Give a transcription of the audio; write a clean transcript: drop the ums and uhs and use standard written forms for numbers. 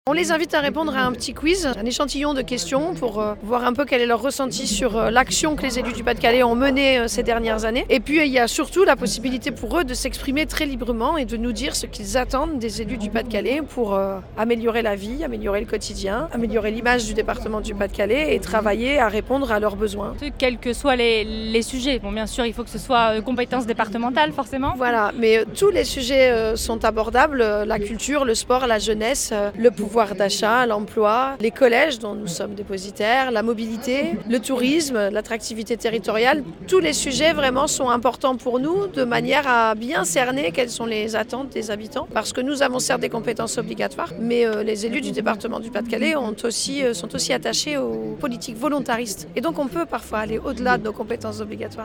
On les invite à répondre à un petit quiz, un échantillon de questions pour voir un peu quel est leur ressenti sur l'action que les élus du Pas-de-Calais ont menée ces dernières années. Et puis il y a surtout la possibilité pour eux de s'exprimer très librement et de nous dire ce qu'ils attendent des élus du Pas-de-Calais pour améliorer la vie, améliorer le quotidien, améliorer l'image du département du Pas-de-Calais et travailler à répondre à leurs besoins. Quels que soient les sujets, bon bien sûr il faut que ce soit compétence départementale forcément. Voilà, mais tous les sujets sont abordables, la culture, le sport, la jeunesse, le pouvoir d'achat, l'emploi, les collèges dont nous sommes dépositaires, la mobilité, le tourisme, l'attractivité territoriale. Tous les sujets vraiment sont importants pour nous de manière à bien cerner quelles sont les attentes des habitants. Parce que nous avons certes des compétences obligatoires, mais les élus du département du Pas-de-Calais sont aussi attachés aux politiques volontaristes. Et donc on peut parfois aller au-delà de nos compétences obligatoires.